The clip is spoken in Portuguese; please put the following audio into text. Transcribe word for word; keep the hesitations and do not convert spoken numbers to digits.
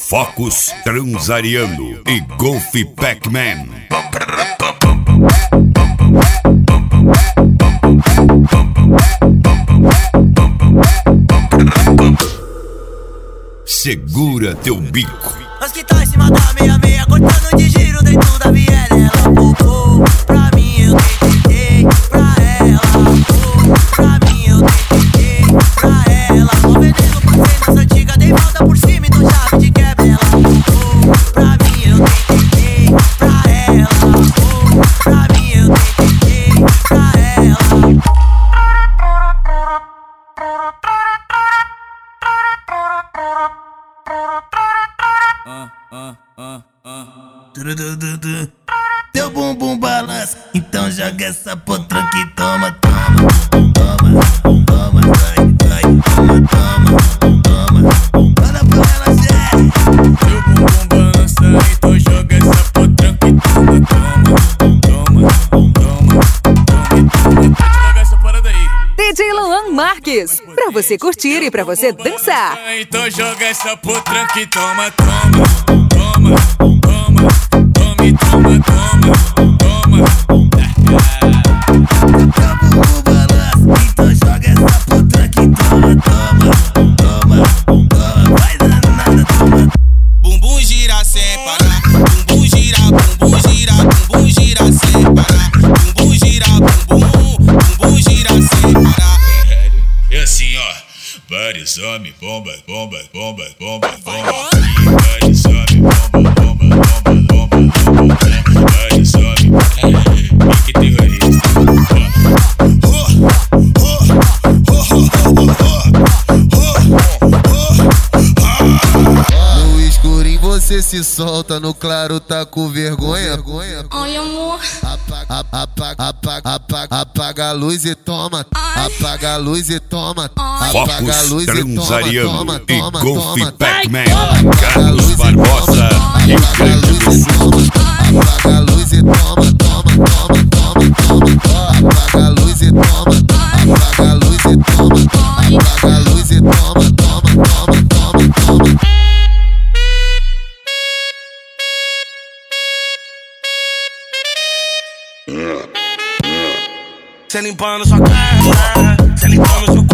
Focus Transariano e Golf Pac-Man. Segura teu bico. Os que tá em cima da meia meia, cortando de giro dentro da viela. Ela voltou pra mim, eu tentei pra ela. Oh, pra mim, eu tentei pra ela. Tô vendendo por cenas antigas, dei volta por cima e do chave de quebra. Ela voltou pra mim, eu tentei pra ela. Oh, pra mim, eu tentei pra ela. Ah, ah, ah, ah. Teu bumbum balança, então joga essa potranca e toma, toma, toma, toma, vai, vai, toma, toma, toma, manda pra ela, Zé. Teu bumbum balança, então joga essa potranca e toma, toma, toma, toma, toma, toma. Pode jogar essa parada aí. D J Luan Marques, pra você curtir e pra você dançar. Então joga essa potranca e toma, toma, toma, toma, tome, toma, toma, toma. Teu bumbum balança, então joga essa potranca e toma, toma, toma, toma, vai danada, toma. Bumbum gira sem parar, bumbum gira, bumbum gira, bumbum gira sem parar, bumbum gira, bumbum, bumbum gira sem parar. É assim, ó, vários homens, bomba, bomba, bomba, bomba, bomba. Vários homens, bomba, bomba, bomba, bomba, bomba. Vários homens, pique terrorista. No escurinho você se solta, no claro tá com vergonha. Ai, amor. Apaga, apaga, apaga, apaga, apaga a luz e toma. Apaga a luz e toma. Apaga a Focus luz e toma, Transariano toma, e toma, Golf toma. Pac-Man. Apaga a luz Carlos e Barbosa, toma. Rio Apaga a Grande luz do e Sul. toma. Apaga a luz e toma, toma, toma, toma, toma. Apaga a luz e toma. Apaga a luz e toma. Apaga a luz e toma, toma, toma, toma, toma. Cê limpando sua cara, cê limpando seu